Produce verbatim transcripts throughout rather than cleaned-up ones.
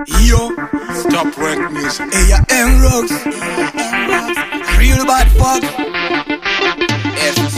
Yo, stop work music. Hey, ya M Rocks. Real bad fuck. F G.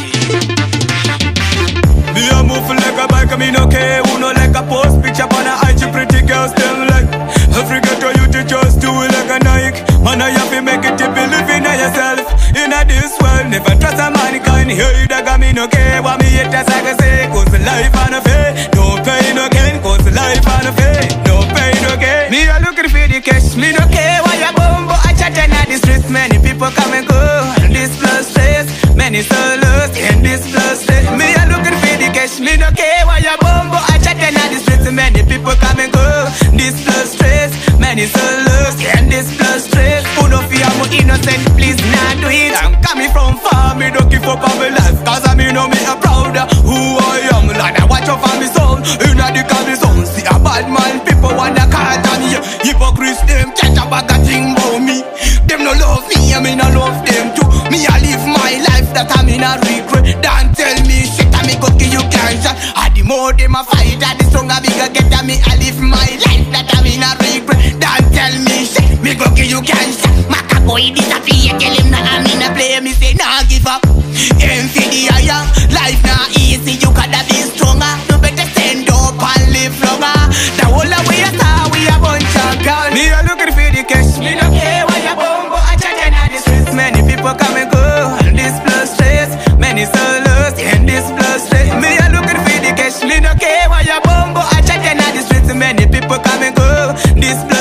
Me a move like a bike, I mean okay. Who no like a post picture on a I G, pretty girls them like. Africa to you to just do it like a Nike. Man, I have to make it to believe in yourself. In a this world, never trust a man can hear you that got me no care. What me hate as I can say, cause life on a fair. No pain again, cause life on a fair. No pain again. Me a looking for the cash, me no care why you bum, but I chat in the streets. Many people come and go, and this plus stress. Many solos, and this plus stress. Me a looking for the cash, me no care why you bum, but I chat in the streets. Many people come and go, this plus stress. Many solos, and this plus stress. Who no fear more innocent, please not do it. I'm coming from far, me don't give up on my life. Cause I me know me a proud of who I am. Lord, I watch out for me son, in a the coming zone. See a bad man, people want to call on me. Hypocrites, them catch a bag of thing about me. Them no love me, I me no love them too. Me I live my life that I me not regret. Don't tell me shit, I me go kill you cancer. And the more them a fight, and the stronger me go get. Me I live my life that I me not regret. Don't tell me shit, me go kill you cancer. Maka boy disappear, tell him that I me not play. Me say nah give up. Aim for the higher, life not easy. You gotta be stronger. You better stand up and live longer. The whole of we a star, we a bunch of girls. Me a looking for the cash, me no care why you bum, but I chat in the streets. Many people come and go, and this plus stress. Many solos, and this plus stress. Me a looking for the cash, me no care why you bum, but I chat in the streets. Many people come and go, this plus